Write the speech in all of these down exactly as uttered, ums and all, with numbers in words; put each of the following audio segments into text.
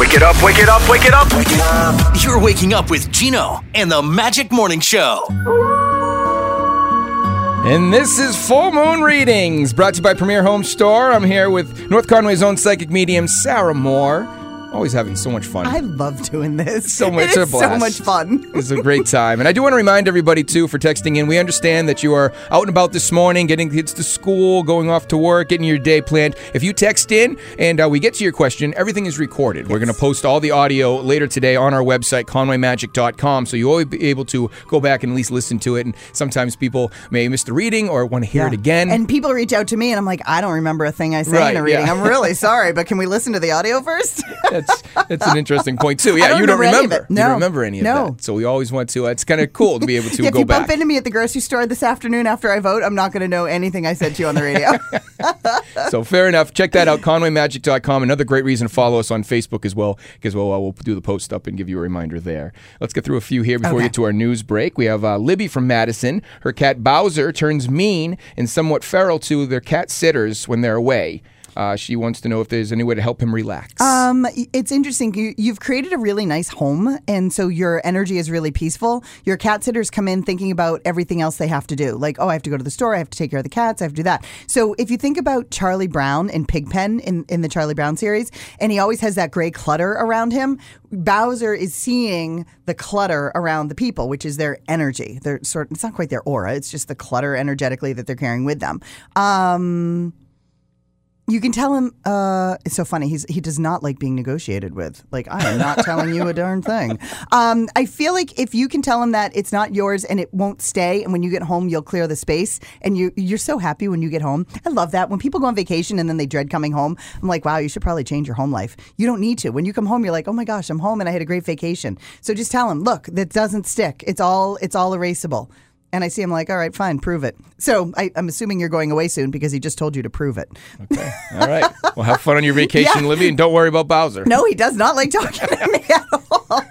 Wake it up, wake it up, wake it up. Wake it up. You're waking up with Gino and the Magic Morning Show. And this is Full Moon Readings, brought to you by Premier Home Store. I'm here with North Conway's own psychic medium, Sarah Moore. Always having so much fun. I love doing this. So much it is a blast. so much fun. It's a great time. And I do want to remind everybody, too, for texting in. We understand that you are out and about this morning, getting kids to school, going off to work, getting your day planned. If you text in and uh, we get to your question, everything is recorded. Yes. We're going to post all the audio later today on our website, conway magic dot com, so you'll always be able to go back and at least listen to it. And sometimes people may miss the reading or want to hear yeah. it again. And people reach out to me, and I'm like, I don't remember a thing I say right, in a reading. yeah. I'm really sorry, but can we listen to the audio first? That's that's an interesting point, too. Yeah, don't you don't remember remember. No. You don't remember any of no. that. So we always want to. Uh, it's kind of cool to be able to yeah, go if you back. bump into me at the grocery store this afternoon after I vote, I'm not going to know anything I said to you on the radio. So fair enough. Check that out, conway magic dot com. Another great reason to follow us on Facebook as well, because we'll, uh, we'll do the post up and give you a reminder there. Let's get through a few here before okay. we get to our news break. We have uh, Libby from Madison. Her cat Bowser turns mean and somewhat feral to their cat sitters when they're away. Uh, she wants to know if there's any way to help him relax. Um, it's interesting. You, you've created a really nice home, and so your energy is really peaceful. Your cat sitters come in thinking about everything else they have to do. Like, oh, I have to go to the store. I have to take care of the cats. I have to do that. So if you think about Charlie Brown in Pigpen in, in the Charlie Brown series, and he always has that gray clutter around him, Bowser is seeing the clutter around the people, which is their energy. They're sort it's not quite their aura. It's just the clutter energetically that they're carrying with them. Um... You can tell him, uh, it's so funny, he's he does not like being negotiated with. Like, I am not telling you a darn thing. Um, I feel like if you can tell him that it's not yours and it won't stay, and when you get home, you'll clear the space, and you, you're so happy when you get home. I love that. When people go on vacation and then they dread coming home, I'm like, wow, you should probably change your home life. You don't need to. When you come home, you're like, oh my gosh, I'm home and I had a great vacation. So just tell him, look, that doesn't stick. It's all it's all erasable. And I see him like, all right, fine, prove it. So I, I'm assuming you're going away soon because he just told you to prove it. Okay. All right. Well, have fun on your vacation, Yeah. Libby, and don't worry about Bowser. No, he does not like talking to me at all.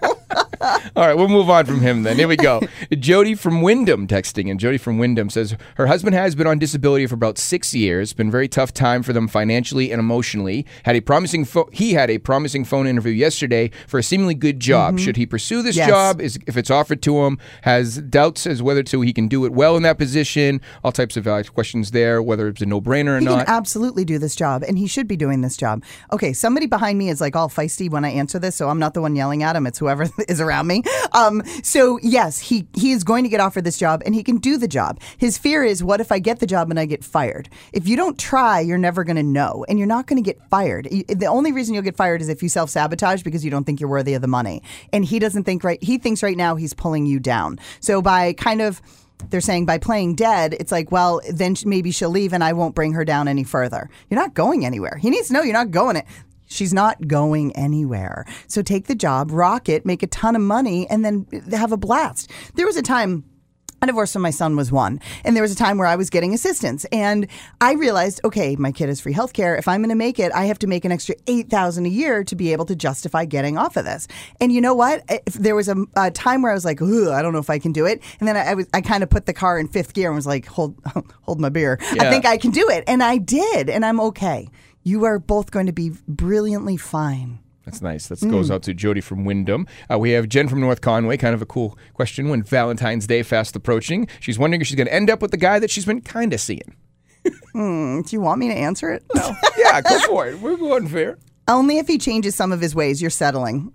All right, we'll move on from him then. Here we go. Jody from Wyndham texting, and Jody from Wyndham says her husband has been on disability for about six years. Been a very tough time for them financially and emotionally. Had a promising fo- he had a promising phone interview yesterday for a seemingly good job. Mm-hmm. Should he pursue this yes. job? Is if it's offered to him? Has doubts as whether to he can do it well in that position. All types of uh, questions there. Whether it's a no-brainer or he not. He can absolutely do this job, and he should be doing this job. Okay, somebody behind me is like all feisty when I answer this, so I'm not the one yelling at him. It's whoever is around me. Um, so yes, he, he is going to get offered this job, and he can do the job. His fear is, what if I get the job and I get fired? If you don't try, you're never going to know, and you're not going to get fired. The only reason you'll get fired is if you self-sabotage because you don't think you're worthy of the money. And he doesn't think right. He thinks right now he's pulling you down. So by kind of... They're saying by playing dead, it's like, well, then maybe she'll leave and I won't bring her down any further. You're not going anywhere. He needs to know you're not going it. She's not going anywhere. So take the job, rock it, make a ton of money, and then have a blast. There was a time... I divorced when my son was one, and there was a time where I was getting assistance, and I realized, okay, my kid has free health care. If I'm going to make it, I have to make an extra eight thousand dollars a year to be able to justify getting off of this. And you know what? If there was a, a time where I was like, I don't know if I can do it, and then I, I was I kind of put the car in fifth gear and was like, hold, hold my beer. Yeah. I think I can do it, and I did, and I'm okay. You are both going to be brilliantly fine. That's nice. That mm. goes out to Jody from Wyndham. Uh, we have Jen from North Conway. Kind of a cool question when Valentine's Day fast approaching. She's wondering if she's going to end up with the guy that she's been kind of seeing. Hmm, do you want me to answer it? No. Yeah, go for it. We're going fair. Only if he changes some of his ways, you're settling.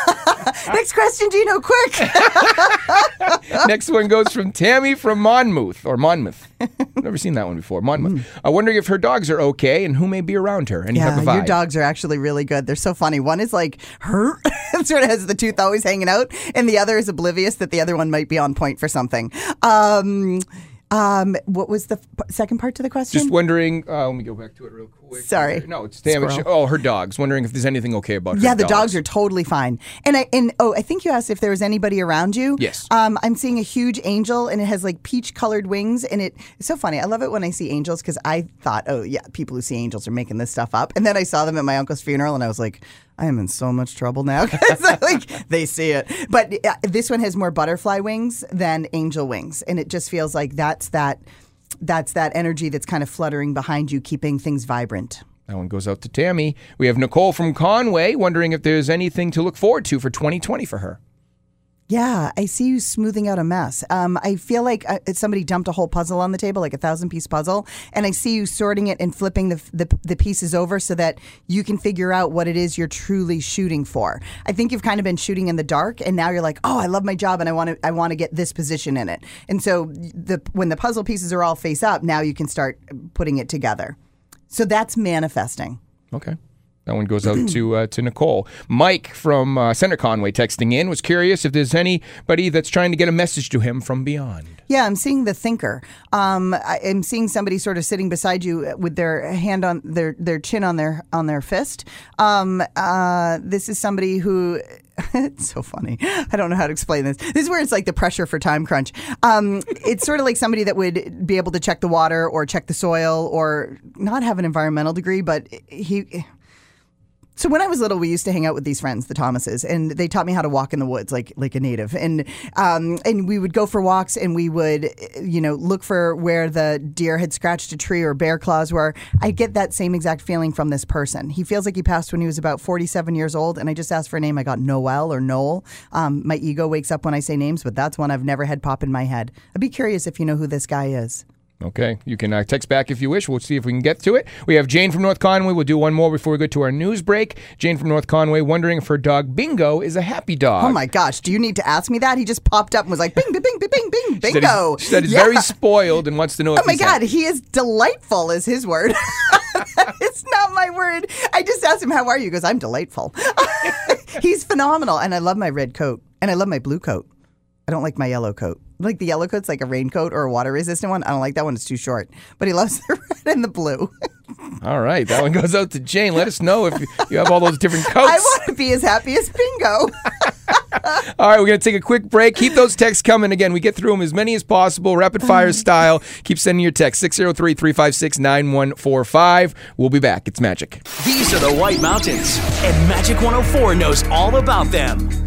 Next question, Gino, quick. Next one goes from Tammy from Monmouth, or Monmouth. Never seen that one before. Monmouth. Mm. I'm wondering if her dogs are okay and who may be around her. Any yeah, type of vibe. Your dogs are actually really good. They're so funny. One is like, her, sort of has the tooth always hanging out, and the other is oblivious that the other one might be on point for something. Um... Um, what was the f- second part to the question? Just wondering, uh, let me go back to it real quick. Sorry. No, it's damn it. Oh, her dogs. Wondering if there's anything okay about her Yeah, the dogs. dogs are totally fine. And I and oh, I think you asked if there was anybody around you. Yes. Um, I'm seeing a huge angel, and it has like peach colored wings, and it, it's so funny. I love it when I see angels because I thought, oh yeah, people who see angels are making this stuff up, and then I saw them at my uncle's funeral, and I was like, I am in so much trouble now because like they see it. But uh, this one has more butterfly wings than angel wings, and it just feels like that's that. That's that energy that's kind of fluttering behind you, keeping things vibrant. That one goes out to Tammy. We have Nicole from Conway wondering if there's anything to look forward to for twenty twenty for her. Yeah, I see you smoothing out a mess. Um, I feel like uh, somebody dumped a whole puzzle on the table, like a thousand-piece puzzle, and I see you sorting it and flipping the, the the pieces over so that you can figure out what it is you're truly shooting for. I think you've kind of been shooting in the dark, and now you're like, oh, I love my job, and I want to I want to get this position in it. And so the when the puzzle pieces are all face up, now you can start putting it together. So that's manifesting. Okay. That one goes out to uh, to Nicole. Mike from uh, Center Conway texting in was curious if there's anybody that's trying to get a message to him from beyond. Yeah, I'm seeing the thinker. Um, I, I'm seeing somebody sort of sitting beside you with their hand on their, their chin on their on their fist. Um, uh, this is somebody who. It's so funny. I don't know how to explain this. This is where it's like the pressure for time crunch. Um, it's sort of like somebody that would be able to check the water or check the soil or not have an environmental degree, but he. So when I was little, we used to hang out with these friends, the Thomases, and they taught me how to walk in the woods like like a native. And um, and we would go for walks, and we would, you know, look for where the deer had scratched a tree or bear claws were. I get that same exact feeling from this person. He feels like he passed when he was about forty-seven years old, and I just asked for a name. I got Noel or Noel. Um, my ego wakes up when I say names, but that's one I've never had pop in my head. I'd be curious if you know who this guy is. Okay, you can uh, text back if you wish. We'll see if we can get to it. We have Jane from North Conway. We'll do one more before we go to our news break. Jane from North Conway wondering if her dog Bingo is a happy dog. Oh my gosh, do you need to ask me that? He just popped up and was like, bing, bing, bing, bing, bing, bing, bingo. She said he's yeah. very spoiled and wants to know if Oh my he's God, happy. he is delightful is his word. It's not my word. I just asked him, how are you? He goes, I'm delightful. He's phenomenal. And I love my red coat. And I love my blue coat. I don't like my yellow coat. Like the yellow coat's like a raincoat or a water resistant one. I don't like that one. It's too short. But he loves the red and the blue. All right. That one goes out to Jane. Let us know if you have all those different coats. I want to be as happy as Bingo. All right. We're going to take a quick break. Keep those texts coming. Again, we get through them as many as possible, rapid fire style. Keep sending your text, six oh three, three five six, nine one four five. We'll be back. It's Magic. These are the White Mountains, and Magic one oh four knows all about them.